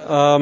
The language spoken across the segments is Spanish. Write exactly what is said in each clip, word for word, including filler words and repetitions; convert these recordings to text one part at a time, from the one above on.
Um,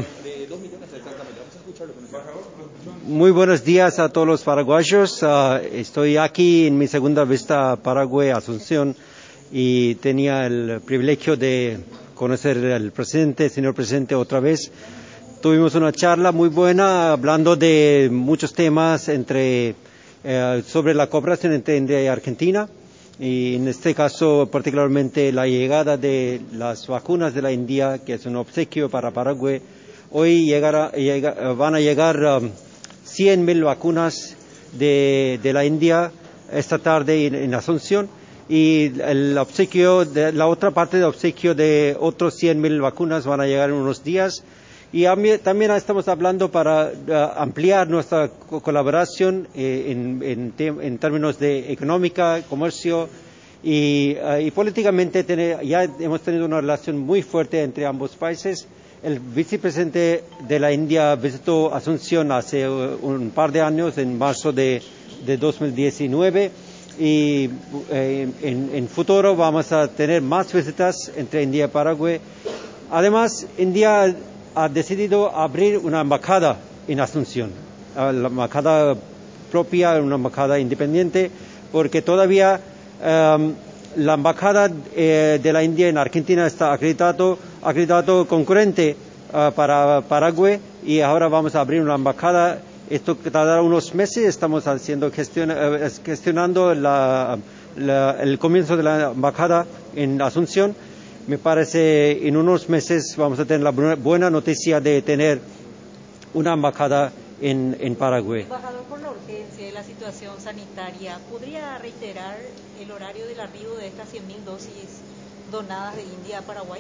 muy buenos días a todos los paraguayos. Uh, estoy aquí en mi segunda visita a Paraguay, Asunción, y tenía el privilegio de conocer al presidente, señor presidente, otra vez. Tuvimos una charla muy buena hablando de muchos temas entre eh, sobre la cooperación entre India y Argentina, y en este caso particularmente la llegada de las vacunas de la India, que es un obsequio para Paraguay. Hoy llegará, llega, van a llegar um, cien mil vacunas de, de la India esta tarde en, en Asunción, y el obsequio de, la otra parte del obsequio de otros cien mil vacunas van a llegar en unos días. Y a mí, también estamos hablando para uh, ampliar nuestra co colaboración eh, en, en, te en términos de económica, comercio y, uh, y políticamente. Tener, ya hemos tenido una relación muy fuerte entre ambos países. El vicepresidente de la India visitó Asunción hace uh, un par de años, en marzo de, de dos mil diecinueve, y eh, en, en futuro vamos a tener más visitas entre India y Paraguay. Además, India ha decidido abrir una embajada en Asunción, la embajada propia, una embajada independiente, porque todavía um, la embajada eh, de la India en Argentina está acreditado, acreditado concurrente uh, para Paraguay, y ahora vamos a abrir una embajada. Esto tardará unos meses. Estamos haciendo gestión, eh, gestionando la, la, el comienzo de la embajada en Asunción. Me parece en unos meses vamos a tener la buena noticia de tener una embajada en, en Paraguay. Embajador, por la urgencia de la situación sanitaria, ¿podría reiterar el horario del arribo de estas cien mil dosis donadas de India a Paraguay?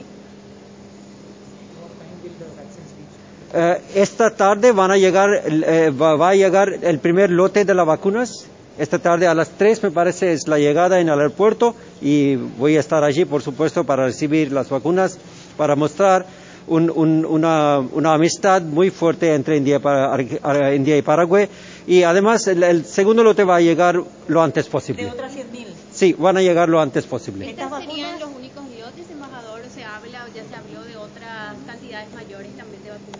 Uh, esta tarde van a llegar, eh, va, va a llegar el primer lote de las vacunas. Esta tarde a las tres, me parece, es la llegada en el aeropuerto, y voy a estar allí, por supuesto, para recibir las vacunas, para mostrar un, un, una, una amistad muy fuerte entre India, para, India y Paraguay. Y además el, el segundo lote va a llegar lo antes posible. ¿De otras cien mil? Sí, van a llegar lo antes posible. ¿Estos serían los únicos lotes, embajador? ¿Se habla o ya se habló de otras cantidades mayores también de vacunas?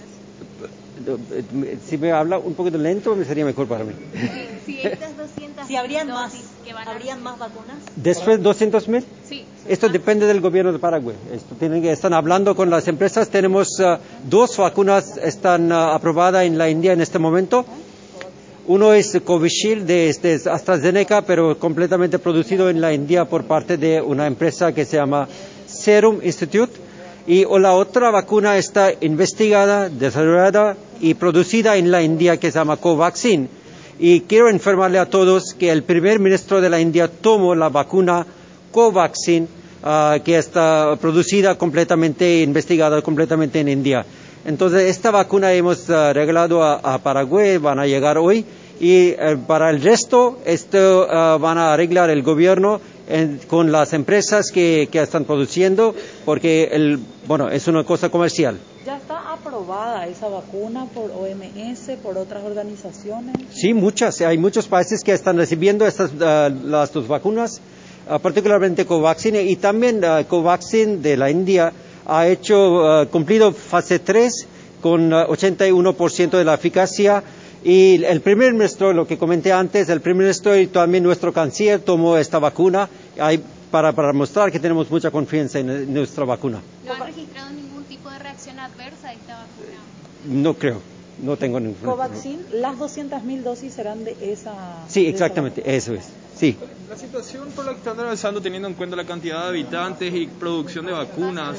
Si me habla un poquito lento, me sería mejor para mí. Si estas doscientas si habrían más, que van ¿habrían más vacunas? ¿Después doscientos mil? Sí. Esto depende del gobierno de Paraguay. Esto tienen que, están hablando con las empresas. Tenemos uh, dos vacunas están uh, aprobadas en la India en este momento. Uno es Covishield de, de AstraZeneca, pero completamente producido en la India por parte de una empresa que se llama Serum Institute. Y o la otra vacuna está investigada, desarrollada y producida en la India, que se llama Covaxin. Y quiero informarle a todos que el primer ministro de la India tomó la vacuna Covaxin, uh, que está producida completamente, investigada completamente en India. Entonces, esta vacuna hemos uh, regalado a, a Paraguay, van a llegar hoy, y uh, para el resto, esto uh, van a arreglar el gobierno En, con las empresas que, que están produciendo, porque el, bueno, es una cosa comercial. ¿Ya está aprobada esa vacuna por O M S, por otras organizaciones? Sí, muchas. Hay muchos países que están recibiendo estas uh, las dos vacunas, uh, particularmente Covaxin, y también uh, Covaxin de la India ha hecho uh, cumplido fase tres con uh, ochenta y uno por ciento de la eficacia. Y el primer ministro, lo que comenté antes, el primer ministro y también nuestro canciller tomó esta vacuna hay, para, para mostrar que tenemos mucha confianza en, en nuestra vacuna. ¿No han registrado ningún tipo de reacción adversa a esta vacuna? No creo, no tengo ningún. Covaxin, las doscientas mil dosis serán de esa. Sí, exactamente, eso es. Sí. La situación por la que están avanzando, teniendo en cuenta la cantidad de habitantes y producción de vacunas.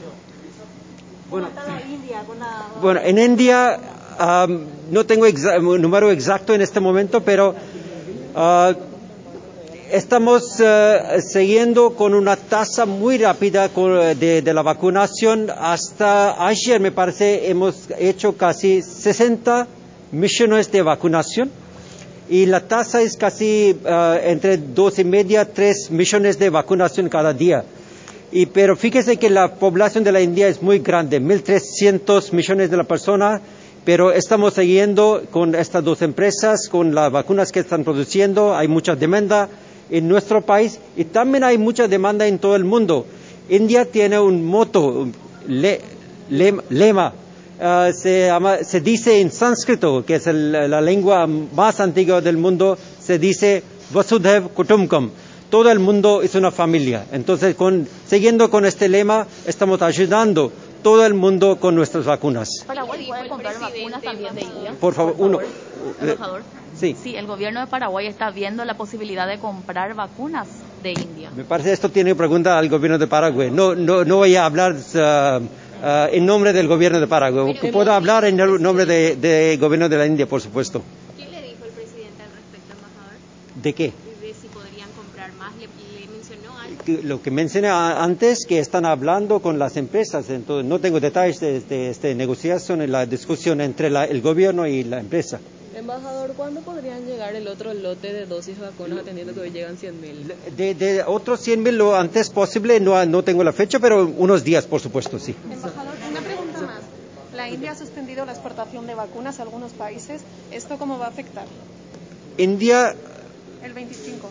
Bueno, India, con la... bueno en India um, no tengo un número exacto en este momento, pero uh, estamos uh, siguiendo con una tasa muy rápida con, de, de la vacunación. Hasta ayer, me parece, hemos hecho casi sesenta millones de vacunación, y la tasa es casi uh, entre dos y media, tres millones de vacunación cada día. Y, pero fíjese que la población de la India es muy grande, mil trescientos millones de la persona, pero estamos siguiendo con estas dos empresas, con las vacunas que están produciendo. Hay mucha demanda en nuestro país y también hay mucha demanda en todo el mundo. India tiene un moto, le, le, lema, uh, se, llama, se dice en sánscrito, que es el, la lengua más antigua del mundo, se dice Vasudhaiva Kutumbakam. Todo el mundo es una familia. Entonces, con, siguiendo con este lema, estamos ayudando todo el mundo con nuestras vacunas. ¿Paraguay puede comprar vacunas también de India? Por favor, uno. Embajador. Sí. Sí, el gobierno de Paraguay está viendo la posibilidad de comprar vacunas de India. Me parece esto tiene pregunta al gobierno de Paraguay. No, no, no voy a hablar uh, uh, en nombre del gobierno de Paraguay. Pero, Puedo hablar en el nombre del de gobierno de la India, por supuesto. ¿Qué le dijo el presidente al respecto, embajador? ¿De qué? De si podrían comprar más, ¿le, le mencionó algo? Que, lo que mencioné antes, que están hablando con las empresas. Entonces, no tengo detalles de esta de, de negociación y la discusión entre la, el gobierno y la empresa. Embajador, ¿cuándo podrían llegar el otro lote de dosis de vacunas, atendiendo que hoy llegan cien mil? De, de otros cien mil lo antes posible, no, no tengo la fecha, pero unos días, por supuesto, sí. Embajador, una pregunta más. La India ha suspendido la exportación de vacunas a algunos países. ¿Esto cómo va a afectar? India... El veinticinco.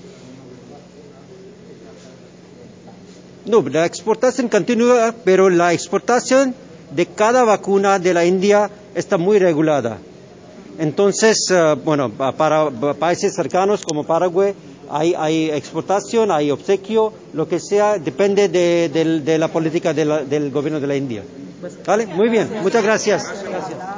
No, la exportación continúa, pero la exportación de cada vacuna de la India está muy regulada. Entonces, uh, bueno, para países cercanos como Paraguay hay, hay exportación, hay obsequio, lo que sea, depende de, de, de la política de la, del gobierno de la India. ¿Vale? Muy bien, muchas gracias. Gracias.